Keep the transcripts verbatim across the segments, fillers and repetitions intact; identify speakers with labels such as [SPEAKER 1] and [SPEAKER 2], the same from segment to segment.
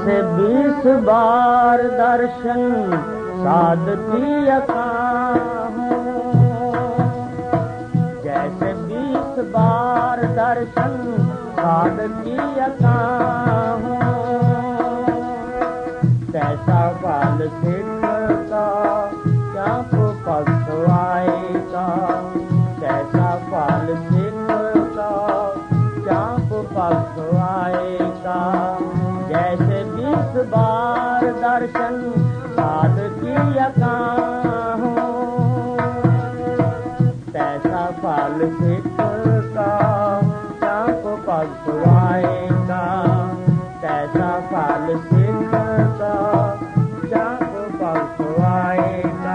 [SPEAKER 1] जैसे बीस बार दर्शन साध किया हूँ, जैसे बीस बार दर्शन साध किया हूँ, कैसा बाल सिख का चाप पक्षवाएगा, कैसा बाल सिख का चाप पक्षवाएगा, जैसे बीस बार दर्शन साध किया हूँ, कैसा बाल सिख का चाप पक्षवाएगा, कैसा बाल सिख का चाप पक्षवाएगा।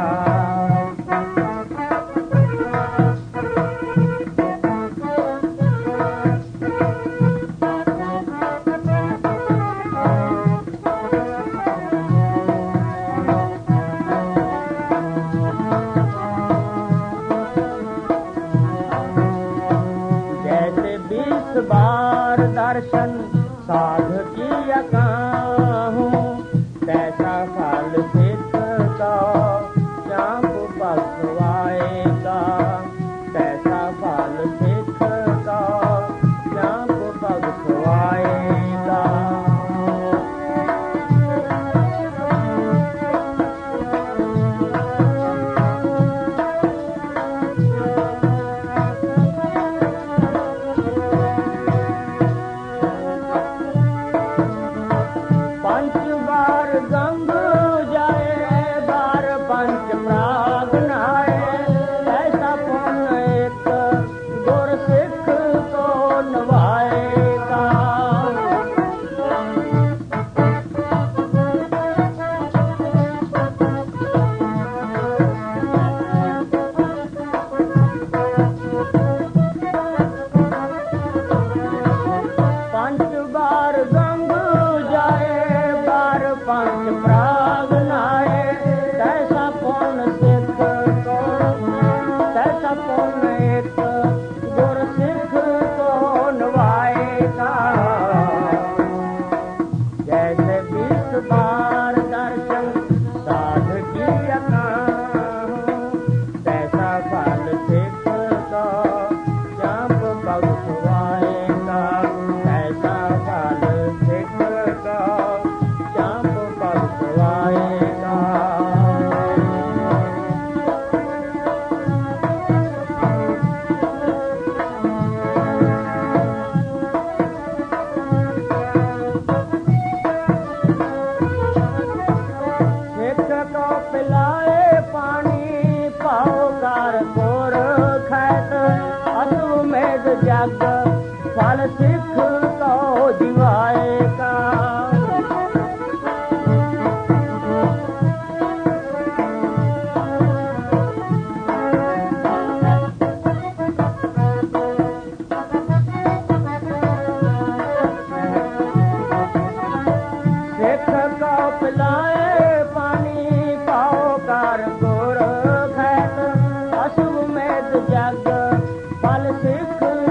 [SPEAKER 1] बार दर्शन साध किया हूँ, कैसा फल सिख का चाप पक्षवाएगा, कैसा फल सिख का चाप पक्षवाएगा। फल सिख को दिवाएगा, सिख को पिलाए पानी पाओ कर गोर खैत अश्वमेध जग फल सिख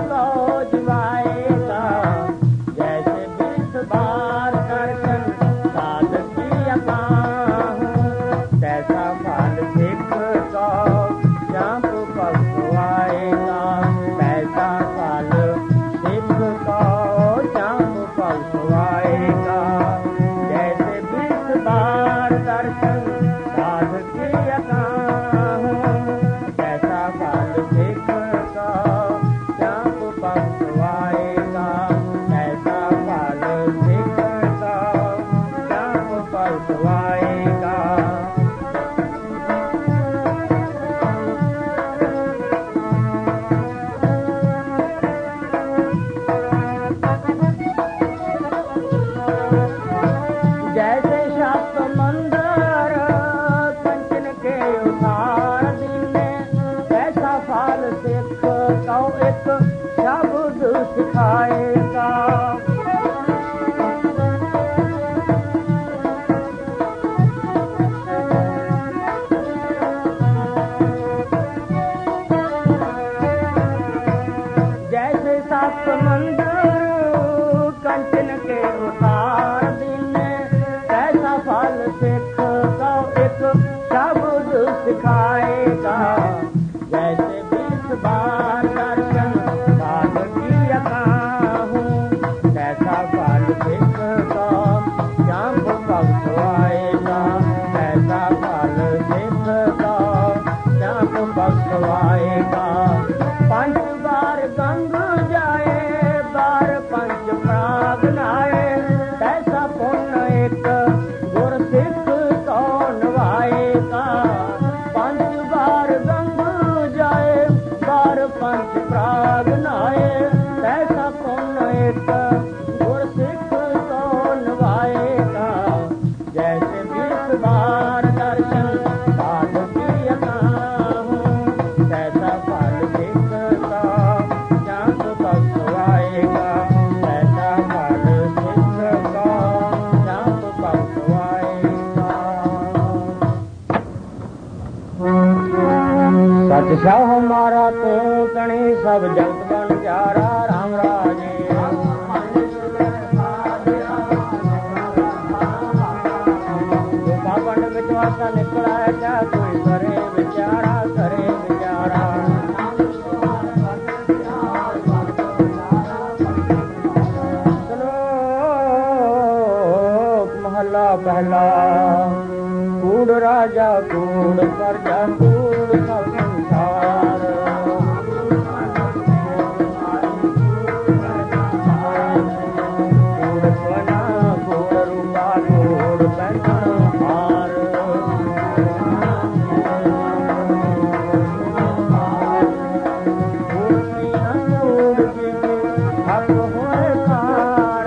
[SPEAKER 1] सिखाएगा, जैसे सात समंदर कंचन के उतार दिन ईशा हमारा तो तणी सब जगत बन जारा राम राजे पंड विश्वासा निकला क्या कोई करे विचारा करे विचारा महला पहला कूड़ राजा कूड़ प्रजा कूड़ सब संसार कूड़ सोना कूड़ रूपा कूड़ पैसा हार कूड़ मियां कूड़ जी हक होए कार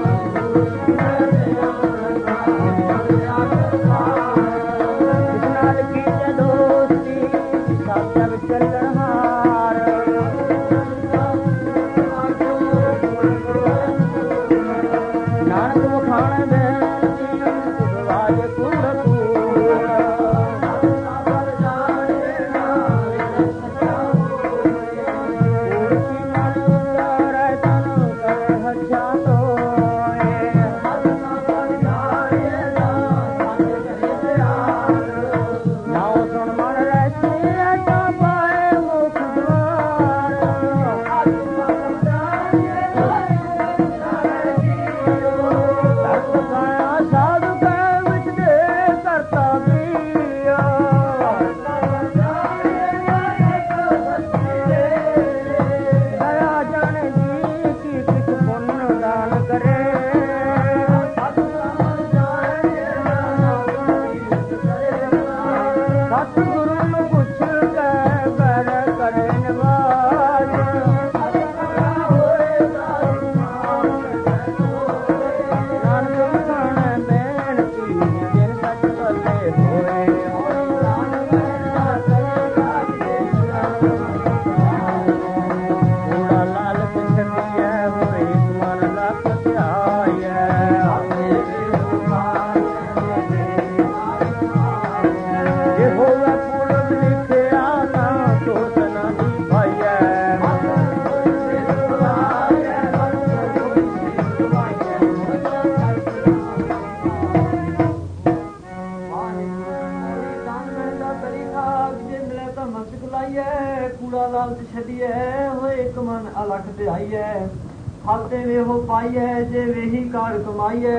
[SPEAKER 1] जे वेही कार कमाइए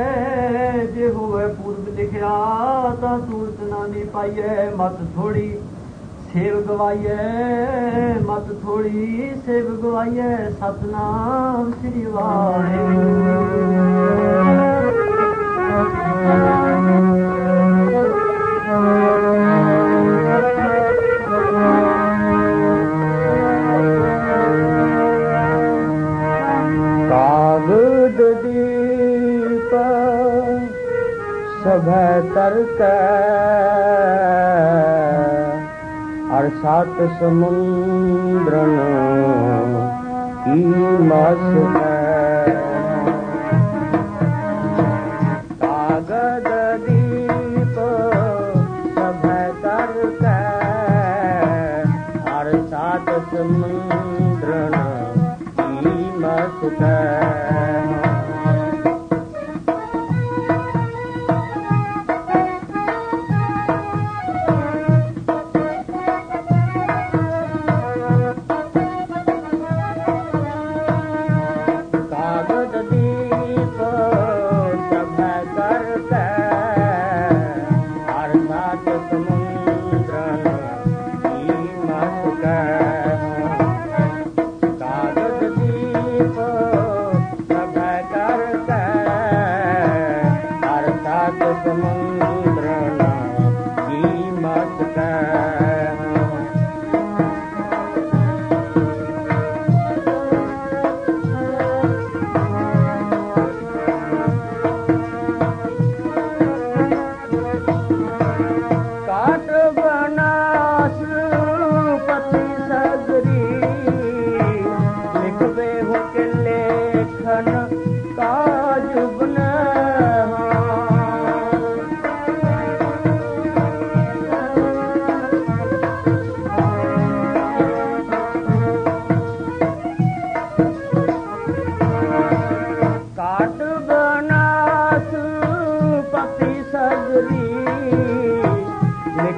[SPEAKER 1] जे होवे पूर्व लिखिया ता सूरत नानी पाइए मत थोड़ी सेव गवाइए मत थोड़ी सेव गवाइए सतनाम श्री वाहिगुरू तर्क और सात समुद्रन की मस है कागद दीप सब तर्क और सात समुद्रन की मस है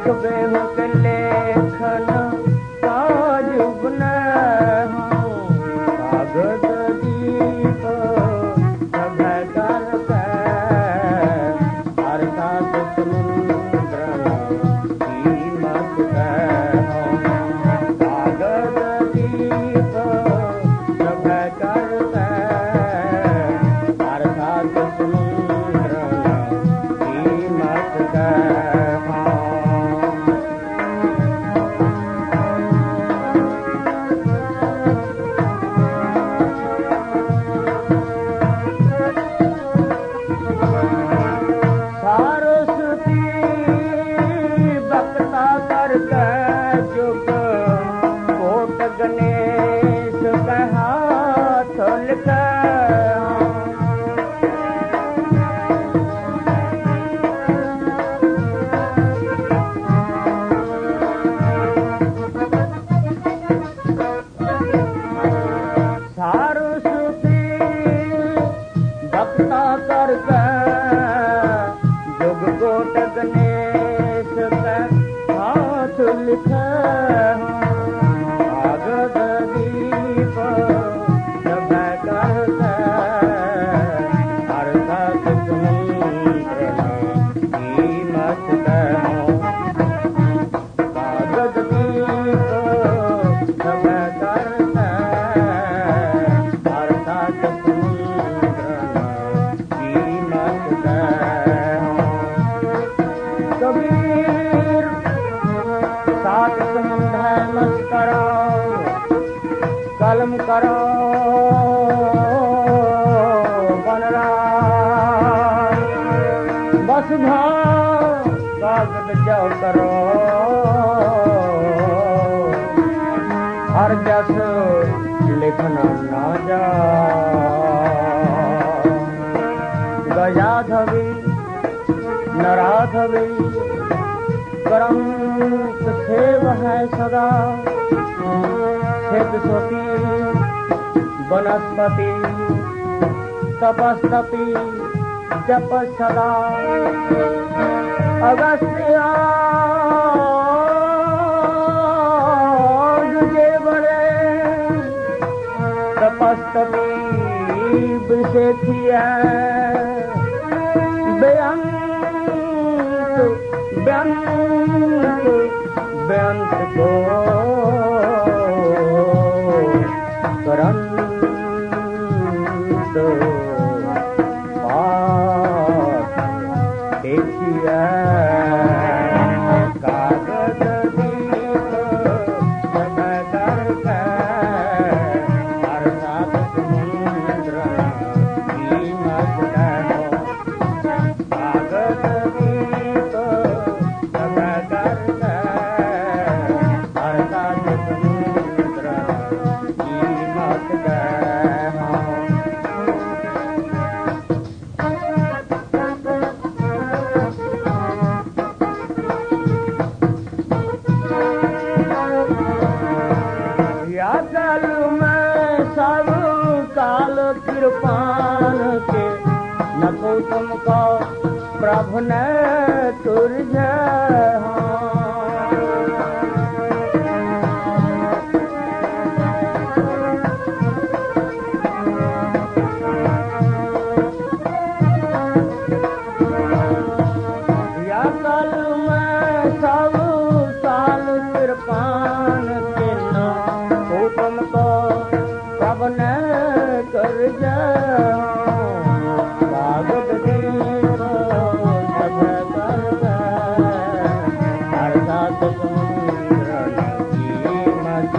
[SPEAKER 2] लिख बेहू के लेखन काज बने कागज दीप सभै कर के हर साथ समुद्र कीमत कागज दीप सभै कर के हर साथ समुद्र कीमत गणेश का हाथ लिखा सरस्वती भक्ता करके जुग कोट गणेश का हाथ लिखा कलम करो बनरा बस भाव कागज जाओ करो हर जस लिखना ना जा गजा धवी नरा धवी करम सेव है सदा सिद्ध सोती वनस्पति तपस्तपी जप सदा अगस्त्य जे बड़े तपस्तपी विषेथिया बेअंत बेअंत बेअंत को करंत पाठ देखिए कागज दीप सभै कर के हर साथ समुद्र कीमत कागज दीप सभै कर के हर साथ समुद्र कृपान के न को तुमको प्रभु ने तुरझ या कल में सब साल कृपान के न को तुमको प्रभु ने कर जा कागज दीप सभै कर के हर साथ समुद्र कीमत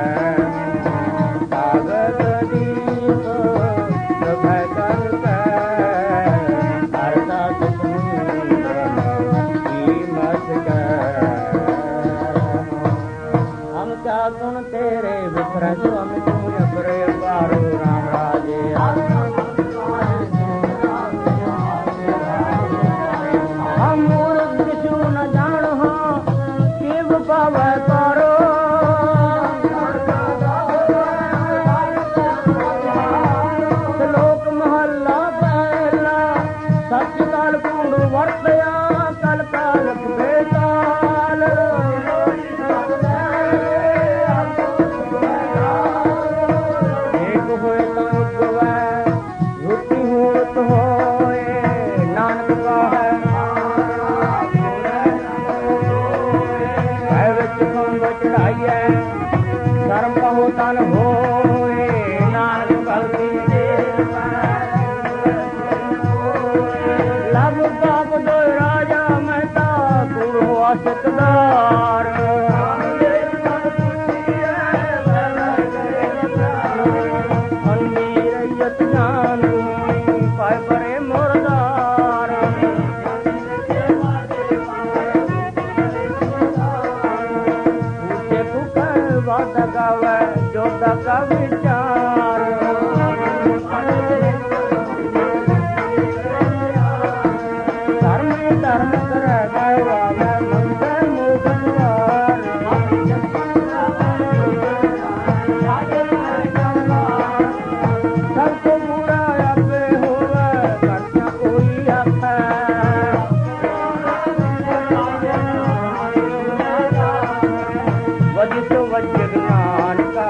[SPEAKER 2] कागज दीप सभै कर के हर साथ समुद्र कीमत हम क्या गुण तेरे बिखर जो हम तुम अपरे पारो राम राजे हम मूर्ख किछु न जान हो शिव पावै पारो श्लोक महला पहला सच काल कूड़ वर्तया कल काल बेताल बाबू बाप दो राजा मेहता तू आशिकदार का विचार धर्म धर्म कर सबको बुरा अपे होवे करता कोई अपे वज तो वज ज्ञान का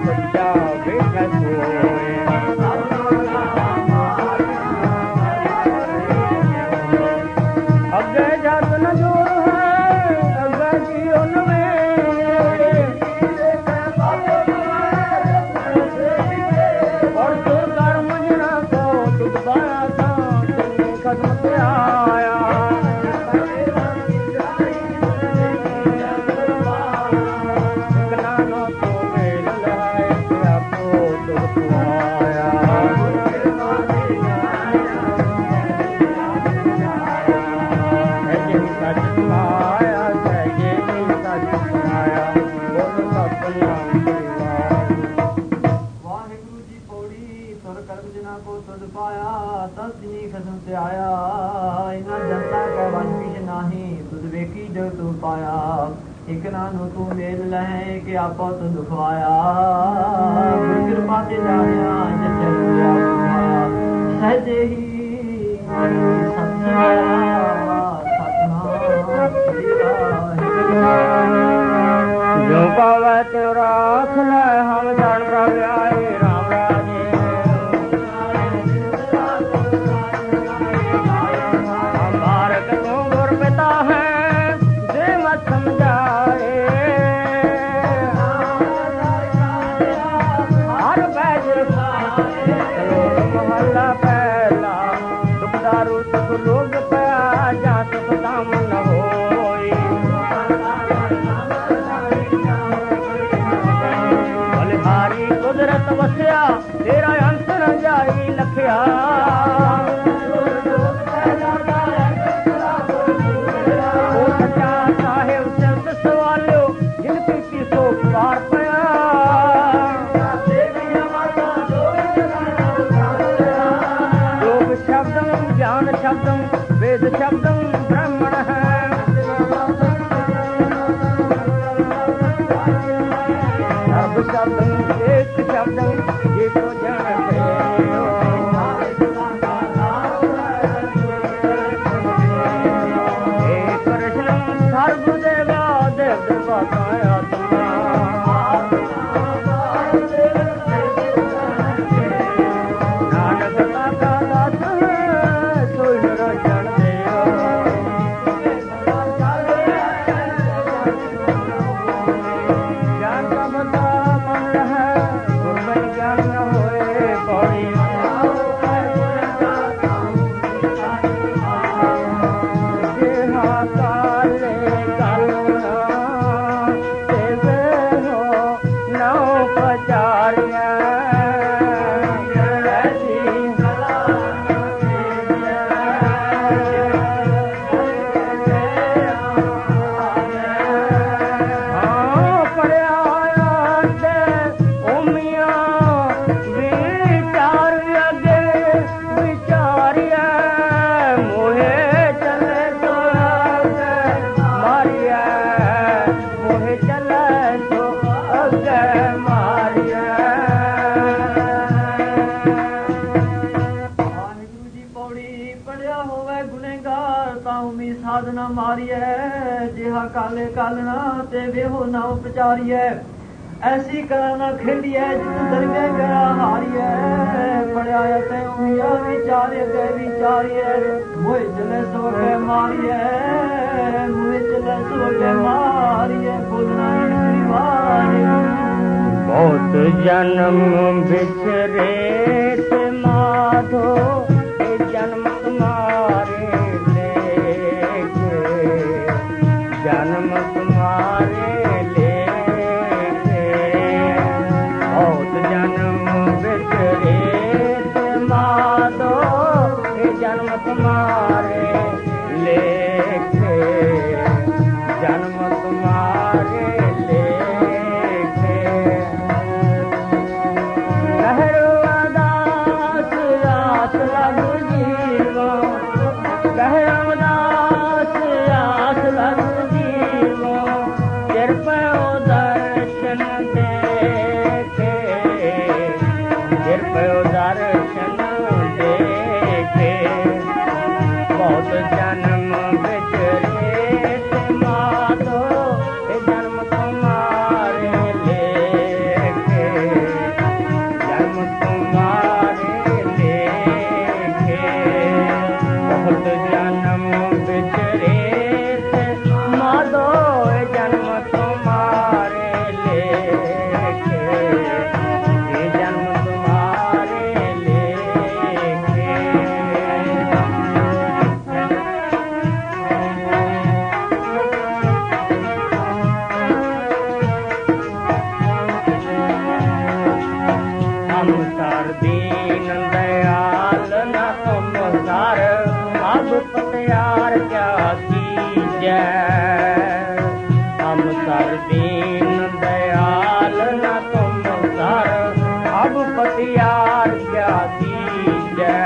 [SPEAKER 2] तू मेल लहे कि आपो तू दुखवाया कृपा से जाया सहजे ही जो पावे त्यो राख ले हम जान प्रभु आए राम राजे हमार कतों गुर पिता है जे मत समझाए लोग पया जा सुख दाम न होई बलिहारी कुदरत वसिया तेरा अंत न जाई लखिया ओ सच्चा साहिब सिर्फ सवालियो जिनकी की सो पार पया योग शब्दम ज्ञान शब्दम वेद शब्दम ब्राह्मण है सब शब्दम एक शब्दम ये तो जानते एक कृष्ण सर्वदेवा देव देवा काया काले कालना ते वेहो ना उपचारिए ऐसी कराना खेलिए जित दरगे गया हारिए पढ़िया ते उमिया विचारे के विचारिए मोह चले सो के मारिए मोह चले सो के मारिए बोलना बहुत जन्म बिछरे ते माधो जन्म तुम्हारे तुम्हारे लेखे जन्म तुम्हारे लेखे कहरो दास आस लग जीवा कहरो दास आस लग जीवा कृपा दर्शन देखे कृपा दर्शन देखे बहुत जन्म बिचरे माधो जन्म तुम्हारे लेखे जन्म तुम्हारे लेखे बहुत जन्म बिचरे माधो जन्म तुम्हारे लेखे जन्म तुम्हारे लेखे हम सर दीन दयाल न तुम सर अब पतियार क्या कीजै हम सर दीन दयाल न तुम सर अब पतियार क्या कीजै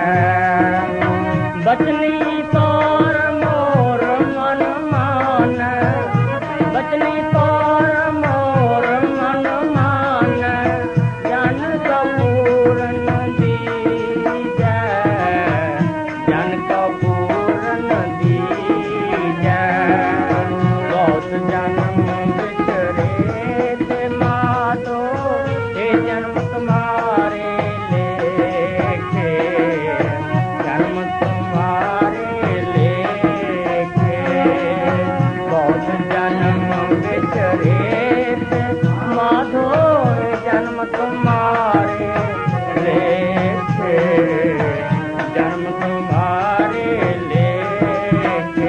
[SPEAKER 2] बचनी तोर मोर मन मान बचनी तोर मोर मन मान जन कपूरन दीजै जन कपूरन दीजै बहुत जन्म बिचरे थे माधो हे जन्म तुम्हारे लेखे जन्म तुम्हारे लेखे बहुत जन्म बिचरे थे माधो हे जन्म तुम्हारे लेखे जन्म तुम्हारे लेखे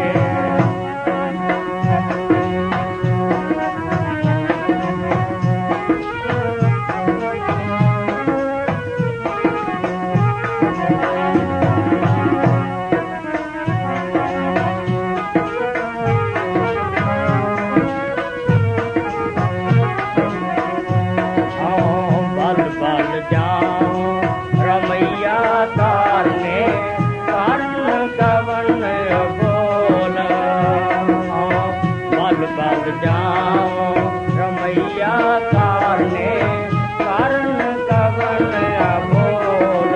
[SPEAKER 2] हाँ बल बल जाओ रमैया तारने कारण कवन बोल हाँ बल बल जाओ रमैया तारने कारण कवन बोल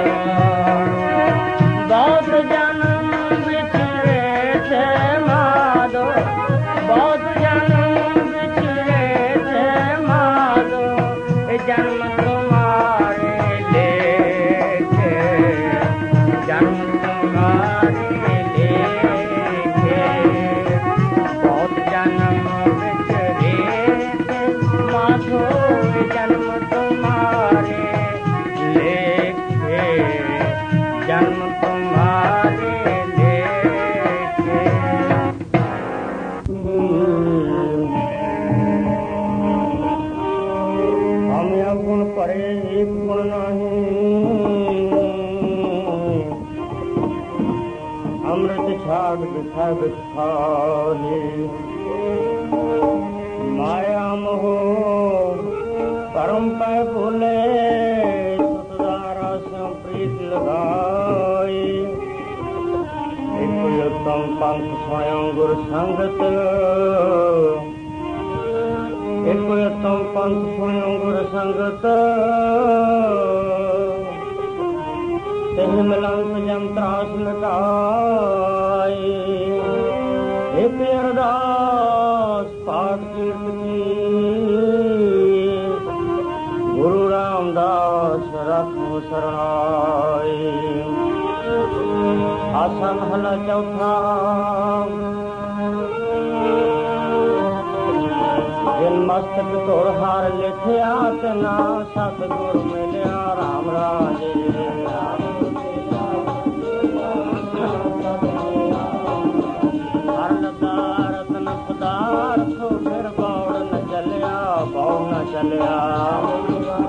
[SPEAKER 2] बहुत जन्म बिछड़े थे माधो बहुत जन्म बिछड़े थे माधो ए जन्म तुम्हारे लेखे जन्म तुम्हारे लेखे बहुत जन्म बिछड़े थे माधो ए जन्म तुम्हारे लेखे जन्म तुम्हारे लेखे हम गुण परे एक गुण नहीं अमृत छाग बिछा बिछाही माया मोह परम पै भूले सुतदारा से प्रीत लगाई एक उत्तम पंथ स्वयं गुरु संगत एक उत्तम पंथ स्वयं गुरु संगत तेह मिलंत जम त्रास मिटाई एक अरदास पाठ कीर्त की गुरु रामदास रखो शरणाई आसन हल चौथा जिन मस्तक तोर हार लिखिया तना सतगुर मिलिया राम राजे हर रतन पदार्थ फिर बौड़ न चलिया बौड़ न चलिया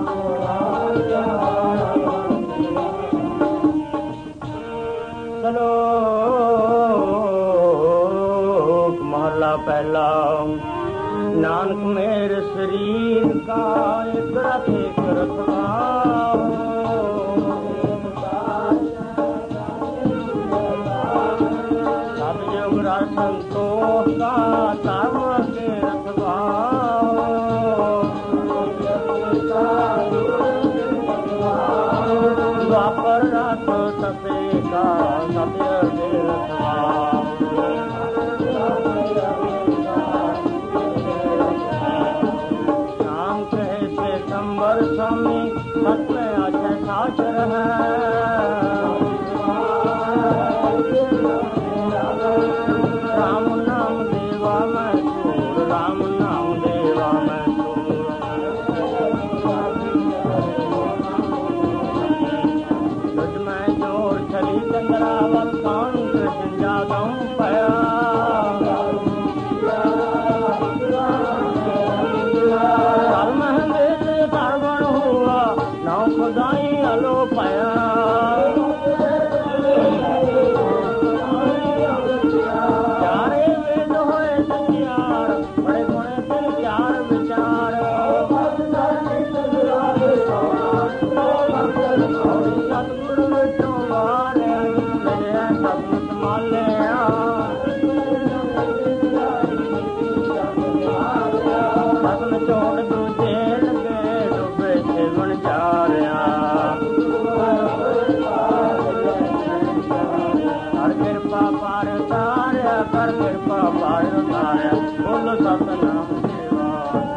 [SPEAKER 2] चलो
[SPEAKER 1] महला पहला नानक मेरे शरीर का एक रथ एक रथवा सब युग संतोष का तब के रथवा द्वापर रथ सफे का सत्य के रथवा स्वामी मत में अच्छा साचर है राम नाम देवा मैं सूर राम नाम देवा मैं सूर तुझ में जोर चली चंद्रावत कौन कृष्ण जादों पया खुदाई अलो पाया चारे वेद होए संचार बड़े गुणे तिल चार विचार सतगुरु विठो वारे मेरे सतगुरु माले सतन छोड़ दूजे लगे डूबे सेवन चार कर कृपा पार तारे बोल सतनाम देवा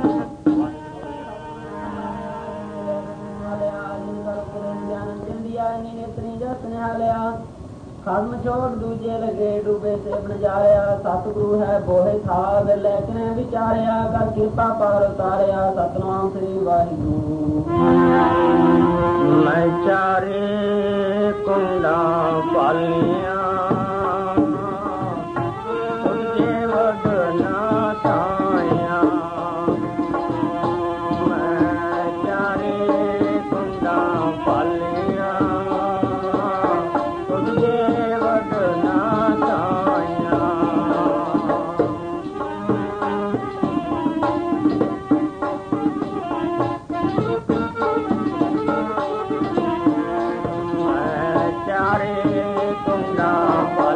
[SPEAKER 1] खत्म छोड़ दूजे लगे डूबे से बन जाया सतगुरु है बोहे था लेकिन विचारिया कर कृपा पार तारिया सतनाम श्री वाहिगुरु मैं चारे कुंडा पालिया चारे कुंडा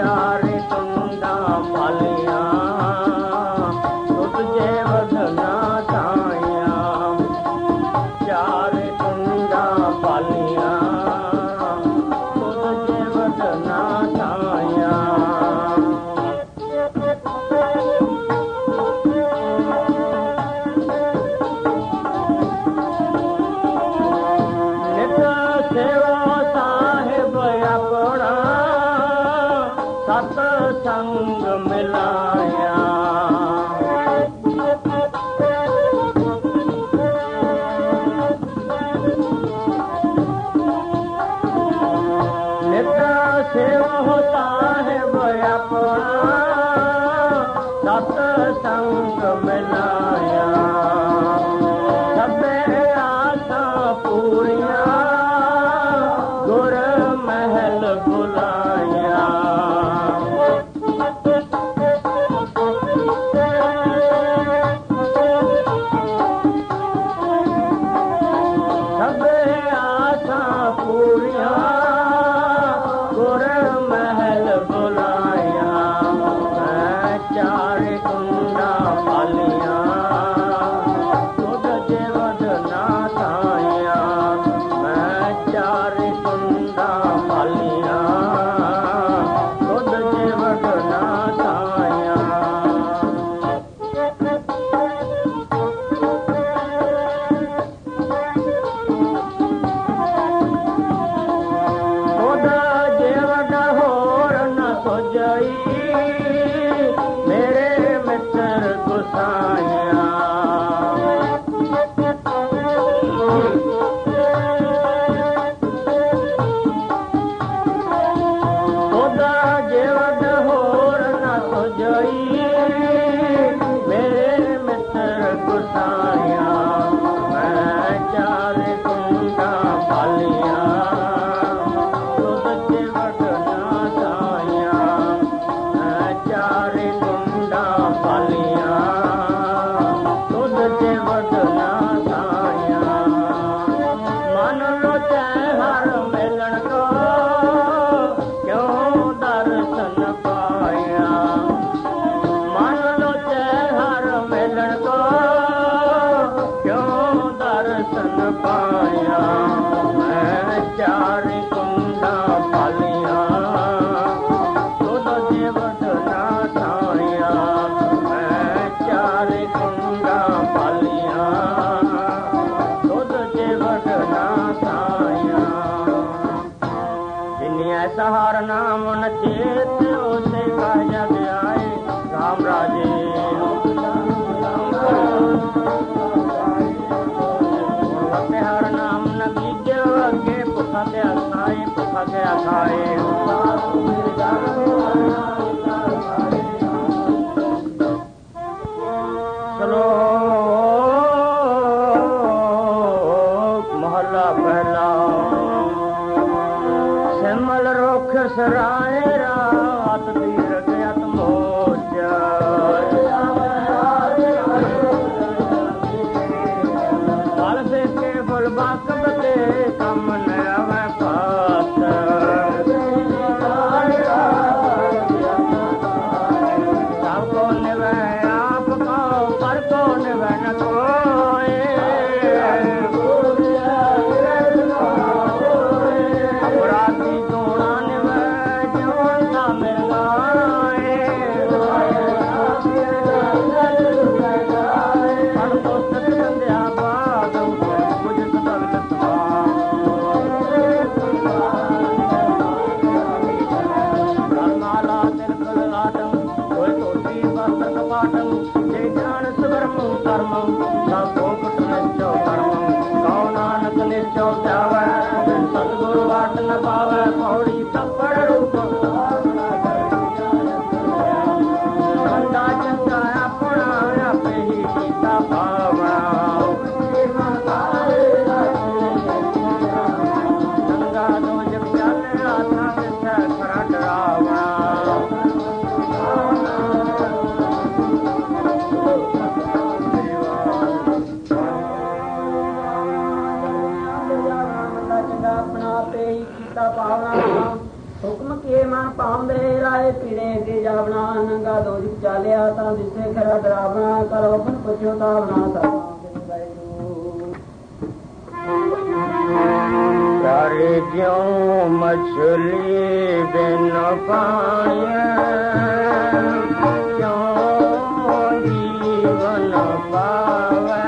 [SPEAKER 2] चारे कुंडा पालिया तुझे वदना छाया चारे कुंडा पालिया तुझे वदना छाया नित सेवा साहिब अपना सत्संग मिलाया नित सेवा साहिब अपना सत्संग मिलाया सबे आसा पूरिया गुर महल बुलाया सबे आसा पूरिया गुर महल बुलाया मैं चारे कुंडा पालिया तुझ जे वदना छाया मैं चारे कुंडा पालिया तुझ जे वदना छाया खुदा जे वड होर न सोजई मेरे मित्र गुसाया खुदा जे वड होर न सोजई मेरे मित्र गुसाया मैं चारे कुंडा पालिया तुझ जे वदना छाया मैं चारे कुंडा पालिया तुझ जे वदना छाया मन लो हर मिलन को क्यों दर्शन पाया मन लो हर मिलन को क्यों दर्शन पाया मैं चारे कुंडा पालिया तुझ जे वदना छाया मैं चारे कुंडा पालिया तुझ जे वदना छाया जिन्हें सहार नाम न चेत उसे कह जग आए राम राजे हर नाम न बीजे अगे भुखा के खाए भुखा के खाए श्लोक महला पहला सिमल रुख सराय राम के मन पाਉਂਦੇ राय पीने के जावना नंगा दोज चालिया ता दिसे खरा डरावना करो बन पछोतावना सब
[SPEAKER 1] तारे क्यों मछली बिन पाए क्यों जीवन पावे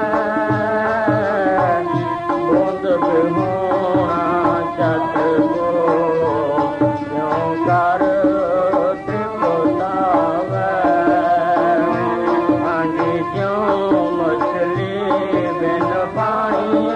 [SPEAKER 1] बूंद बिहोना चत को क्यों कर त्रिपुतावे हांजी क्यों मछली बिन पाए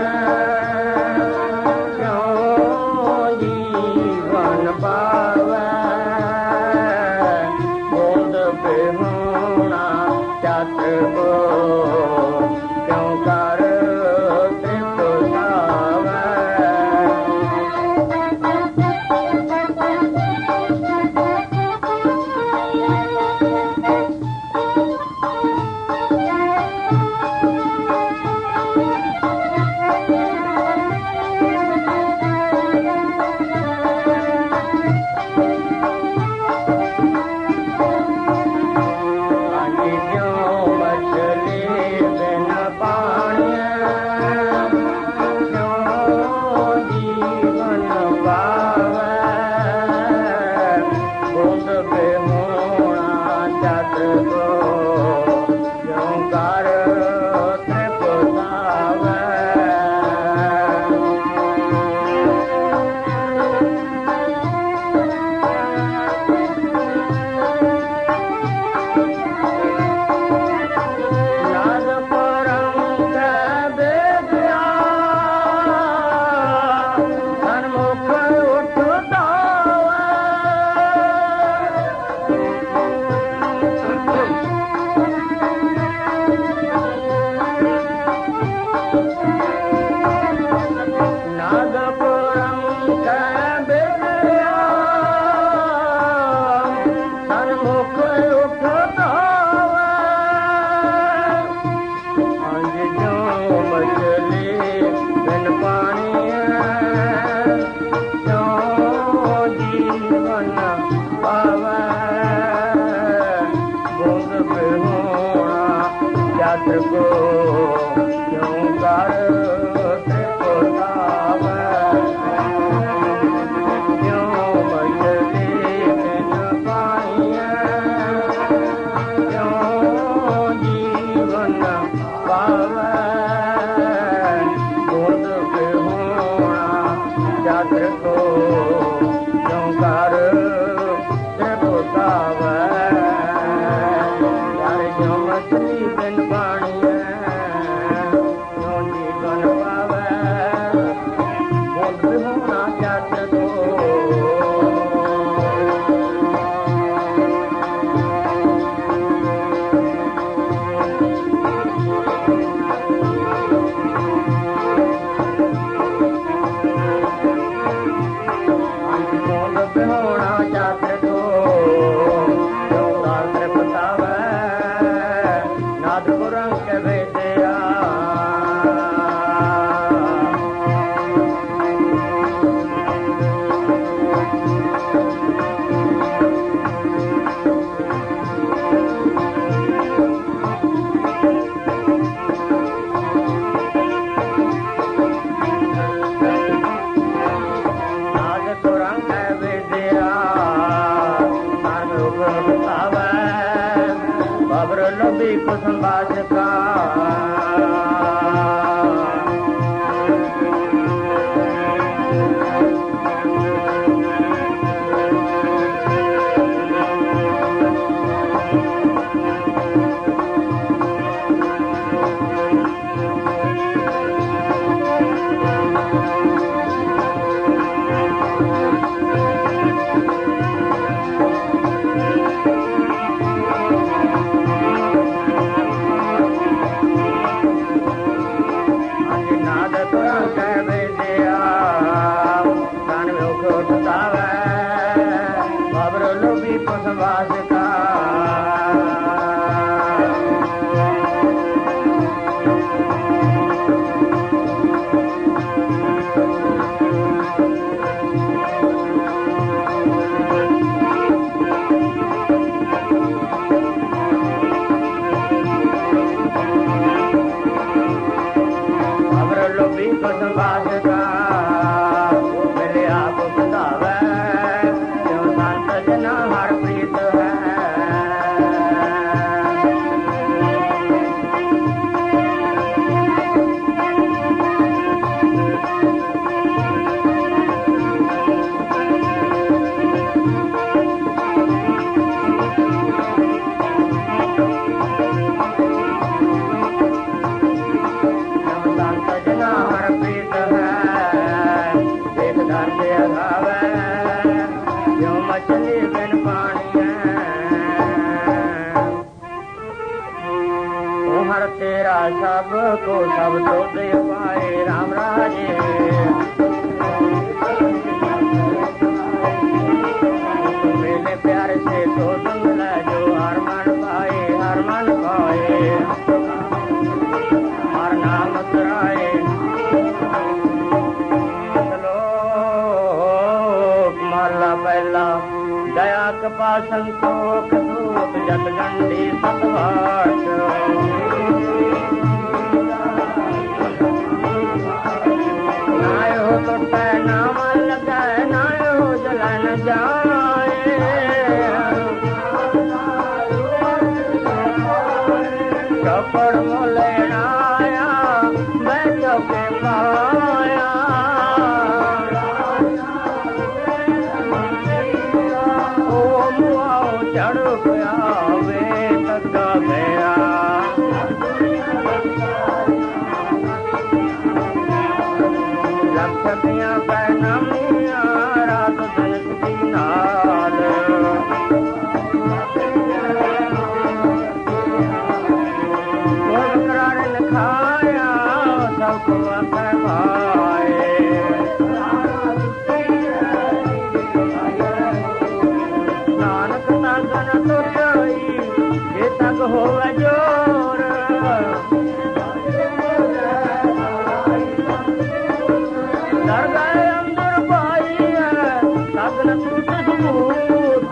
[SPEAKER 2] सब को सब तो दे पाए राम राजे मेरे प्यार से तो मिला जो हर मन पाए हर मन पाए हर नाम तराए माला पहला दया कपा संतोख दूत जत गंडी सतवास नायो तो नाम लगा नायो जलन जाए कपड़ मोले आया बैठो के पाया चढ़ गया वे तका गया लक्षियां पैनमिया रात दिन की नाल करार लिखाया सबको कहवाए तक हो जोर डर गए अंदर पाई है सगन सूत सबूत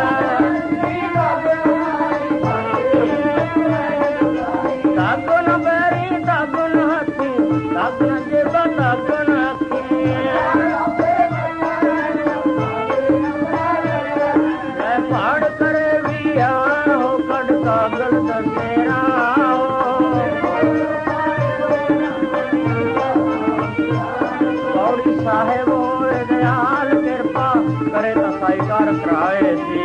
[SPEAKER 2] तगन बैरी तगन हथी तगन जेब तगन पहाड़ करे भी कागल तेरा पौड़ी साहेब होए दयाल कृपा करे तो साईकार कराए सी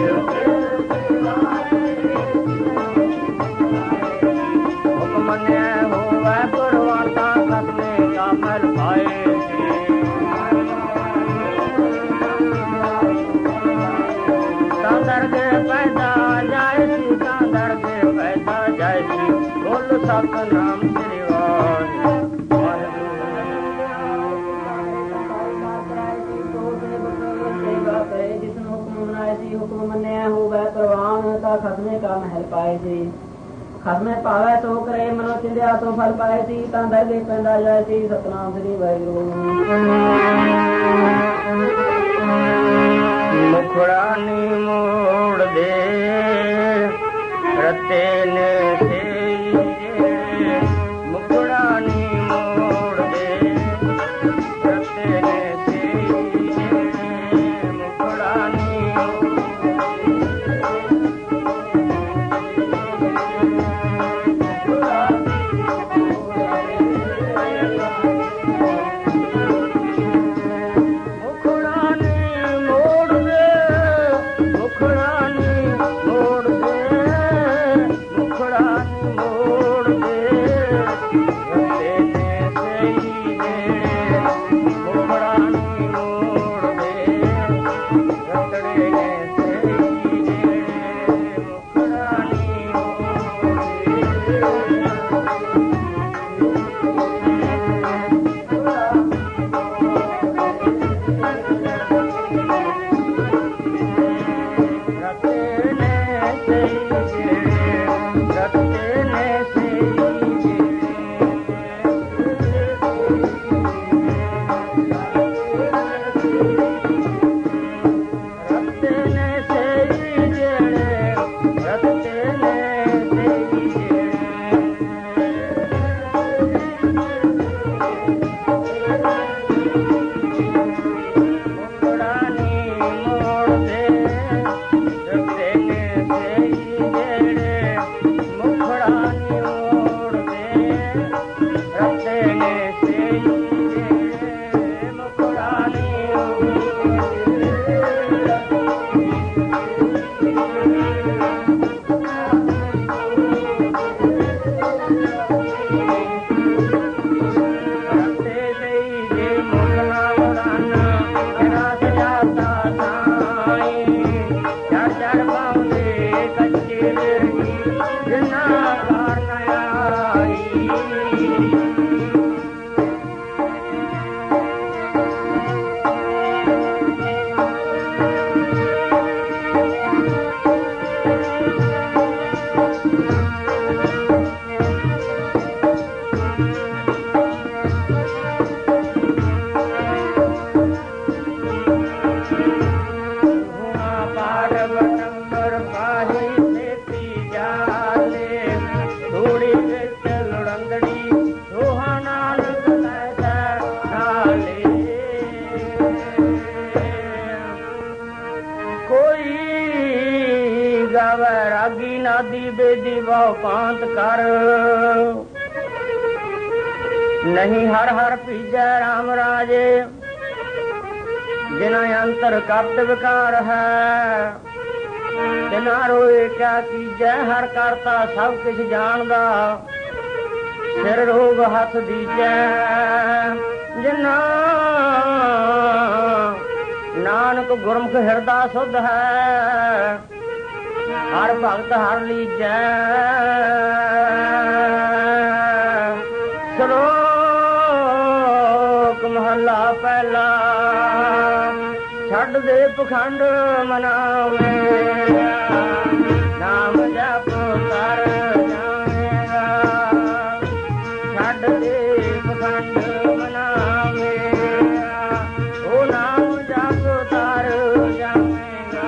[SPEAKER 2] हुक्म ने होवे परवाता कसने का मल पाए सांदर के पैदा जाए सांदर के पैदा जाए बोल सतनाम श्री जिसने हुक्म बनाए सी हुक्म मन्या होवे प्रवान का खसमे का महल पाए सी खसमे पावे तो करे मनो चिंध्या तो फल पाए सी तांदर के पैदा जाए सी सतनाम श्री वाहिगुरु मुखड़ानी मोड़ दे रते ने से मुखड़ानी मोड़ दे रते ने से मुखड़ानी
[SPEAKER 3] Bye.
[SPEAKER 2] ਜਾਵੇ ਰਾਗੀ ਨਾਦੀ ਬੇਦੀ ਬਹੁ ਪਾਂਤ ਕਰ ਨਹੀਂ ਹਰ ਹਰ ਭੀਜੈ ਰਾਮ ਰਾਜੇ ਜਿਨਾ ਅੰਤਰ ਕਰਤ ਵਿਕਾਰ ਹੈ ਜਿਨਾ ਰੋਏ ਕਿਆ ਕੀਜੈ ਹਰ ਕਰਤਾ ਸਭ ਕੁਛ ਜਾਣਦਾ ਸਿਰ ਰੋਗ ਹੱਥ ਦੀਜੈ ਜਿਨਾ ਨਾਨਕ ਗੁਰਮੁਖ ਹਿਰਦਾ ਸੁਧ ਹੈ ਹਰ ਭਗਤ ਹਰ ਲੀਜੈ ਸ਼ਲੋਕ ਮਹਲਾ ਪਹਿਲਾ ਛੱਡ ਦੇ ਪਖੰਡ ਮਨਾਵੇ ਨਾਮ ਜਪ ਕਰ ਜਾਵੇਗਾ ਛੱਡ ਦੇ ਪਖੰਡ ਮਨਾਵੇ ਉਹ ਨਾਮ ਜਪ ਕਰ ਜਾਵੇਗਾ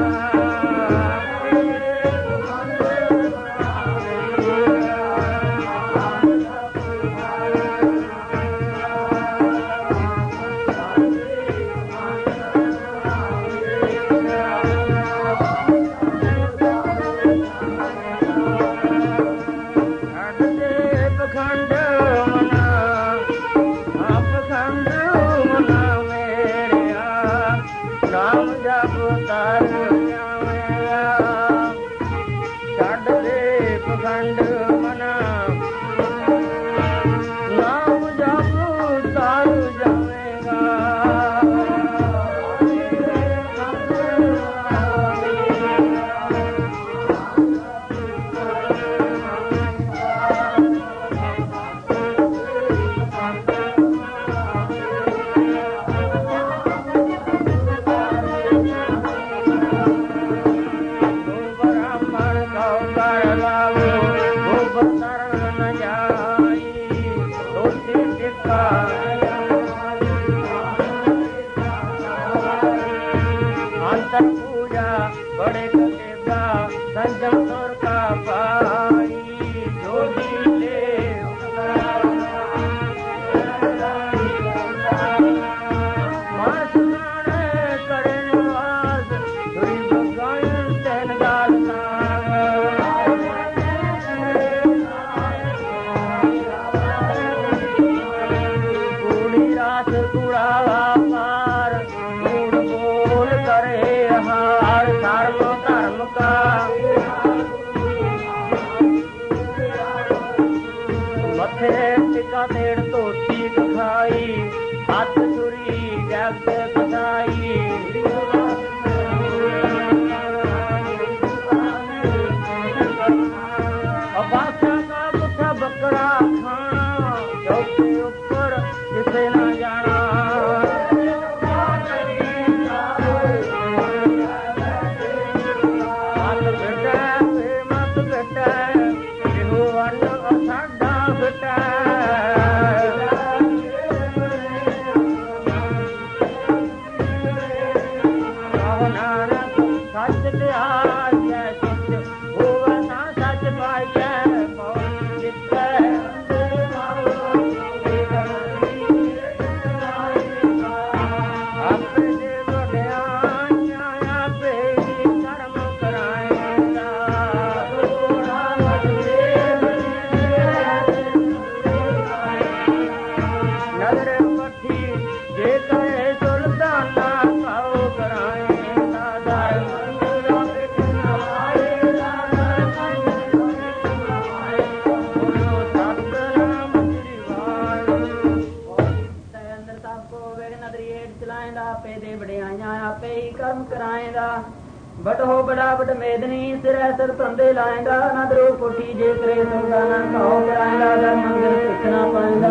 [SPEAKER 2] बट हो बड़ा बट मेदनी सिर सर तंदे लाएगा नदरो कोठी जे करे सुल्ताना कहो कराएगा दर मंदिर सिखना पाएगा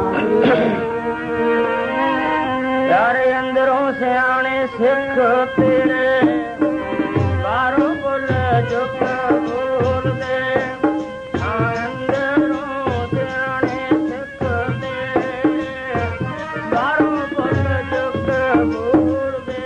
[SPEAKER 2] सतनाम यारे अंदरों से आने सिख तेरे बारों बोल चुप बोल दे अंदरों से आने सिख तेरे बारों बोल चुप बोल दे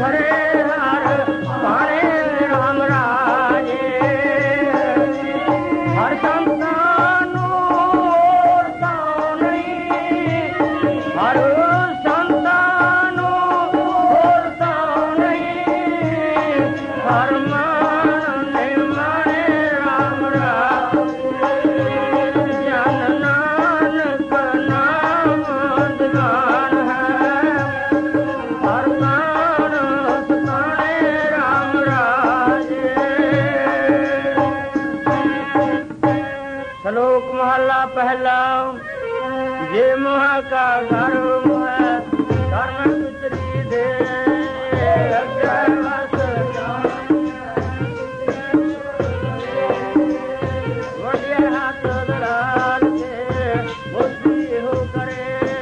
[SPEAKER 2] पहला ये मोह का घर कर्म गुजरी दे हाथ दलाल से वो हो करे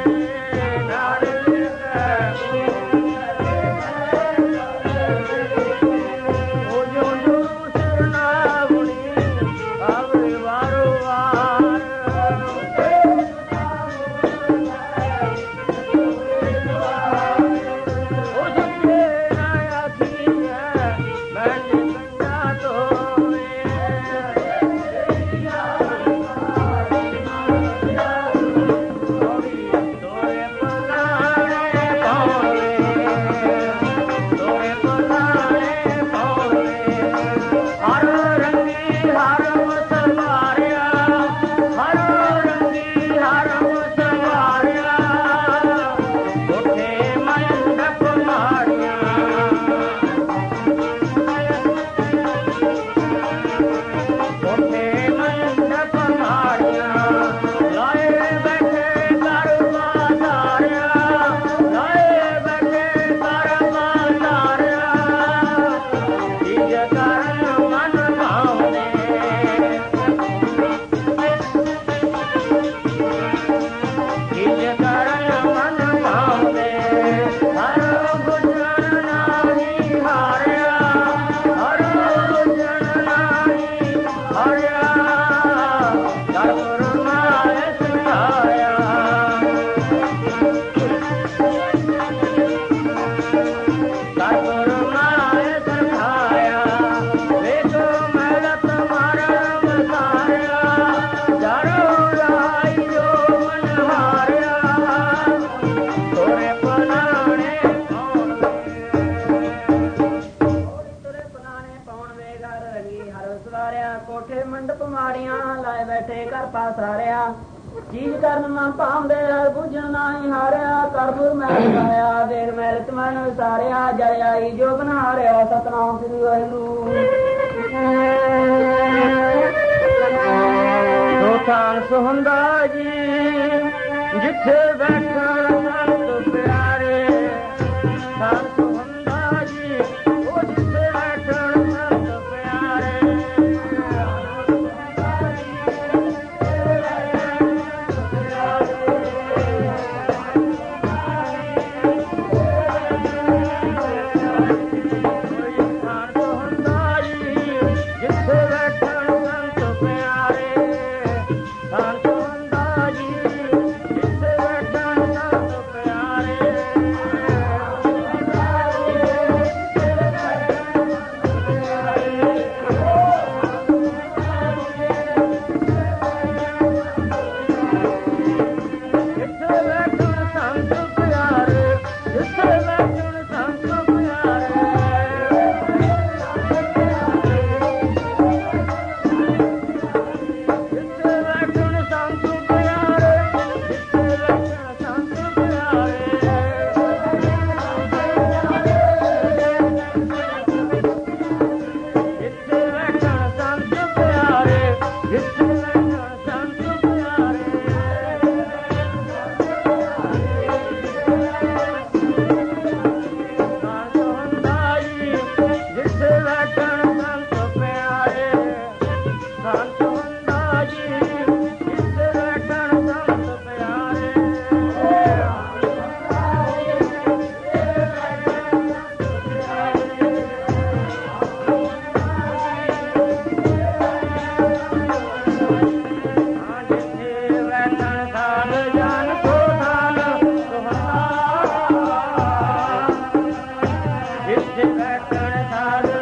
[SPEAKER 2] चीज करन ना पाਉਂਦੇ ਬੁਝਣ ਨਹੀਂ ਹਾਰਿਆ ਕਰਪੁਰ ਮੈਂ ਲਾਇਆ ਦੇਖ ਮੈਲ ਤਮਨ ਸਾਰਿਆ ਜੈ ਆਈ ਜੋ ਬਨਾਰਿਆ ਸਤਨਾਮ ਸ੍ਰੀ ਵਾਹਿਗੁਰੂ ਸੋਤਾਨ ਸੁਹੰਦਾ ਜੀ ਜਿੱਥੇ ਬੈਠਣ ਸੰਤ ਪਿਆਰੇ ਸੰਤ ਸੁਹੰਦਾ ਜੀ ਉਹ ਜਿੱਥੇ ਬੈਠਣ ਸੰਤ ਪਿਆਰੇ Done. बैठण साध